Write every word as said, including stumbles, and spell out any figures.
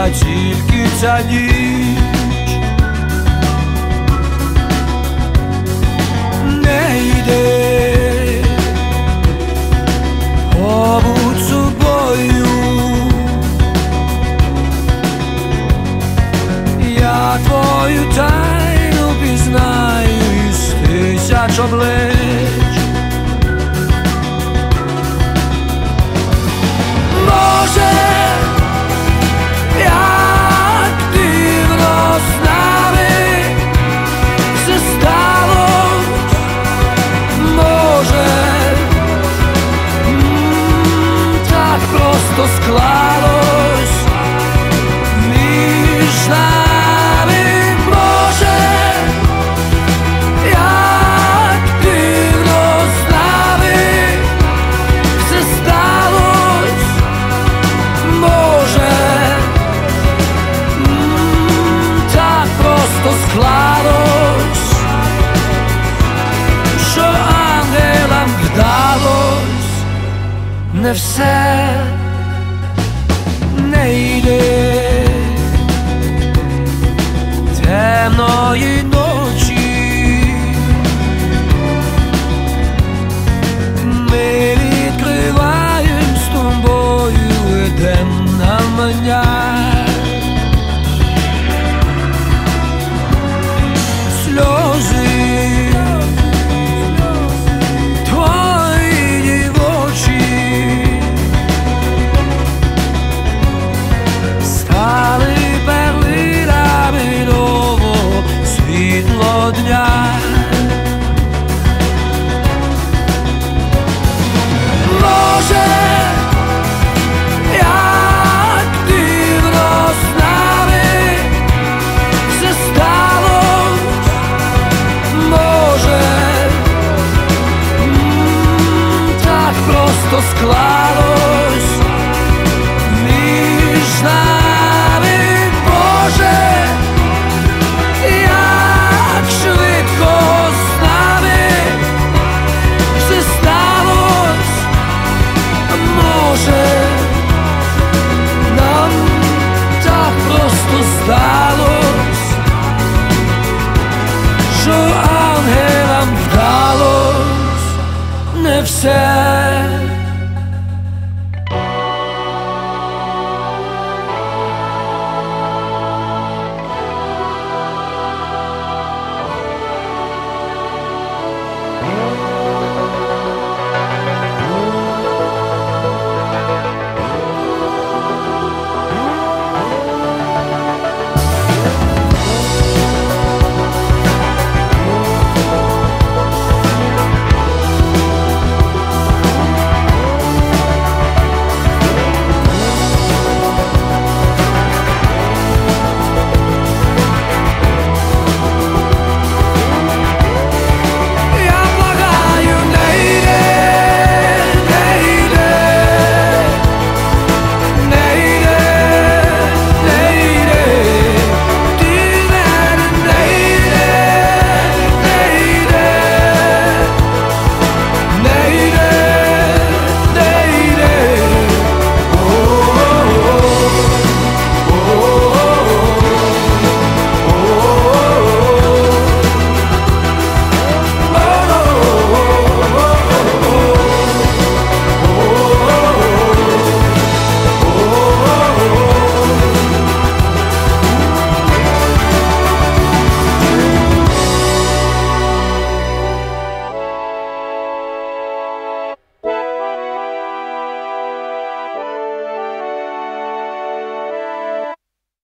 одна тільки ця ніч. Не йди, побудь собою, я твою тайну пізнаю із тисяч облич. Може, як дивно з нами все сталось, може, м, так просто склалось між нами. Може, як дивно з нами все сталось, може, м, так просто склалось, що ангелам вдалось не все. Не йди темної ночі, ми відкриваєм з тобою Едем навмання. Сльози твої дівочі стали перлинами нового світло дня. Може, як дивно з нами все сталось, може, м, так просто склалось між нами. Може, як швидко з нами все сталось, може, нам так просто здалось, що ангелам вдалось не все.